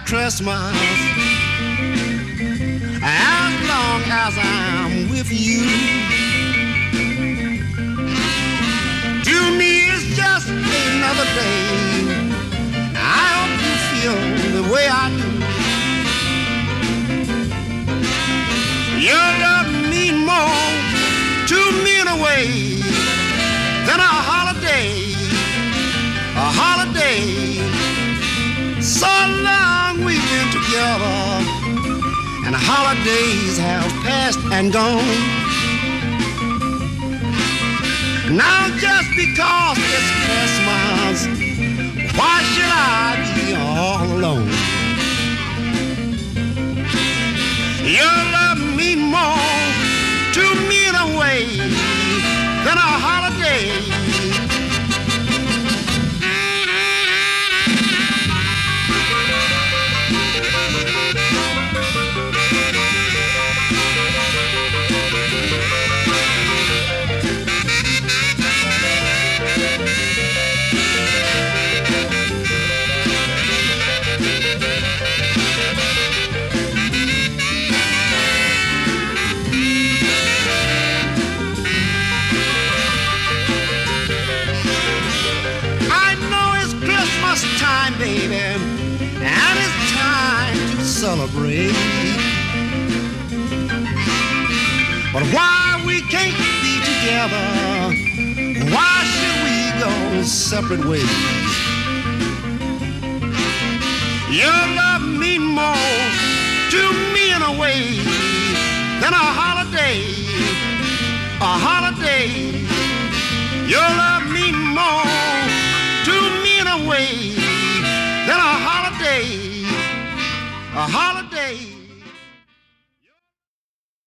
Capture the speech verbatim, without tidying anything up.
Christmas as long as I'm with you. To me it's just another day. I hope you feel the way I do. Your love means more to me in a way than a holiday, a holiday. So long we've been together, and the holidays have passed and gone. Now just because it's Christmas, why should I be all alone? Your love means more to me in a way than a holiday. Time, baby, and it's time to celebrate. But why we can't be together? Why should we go separate ways? Your love means more to me in a way than a holiday, a holiday. Your love means more to me in a way than a holiday, a holiday.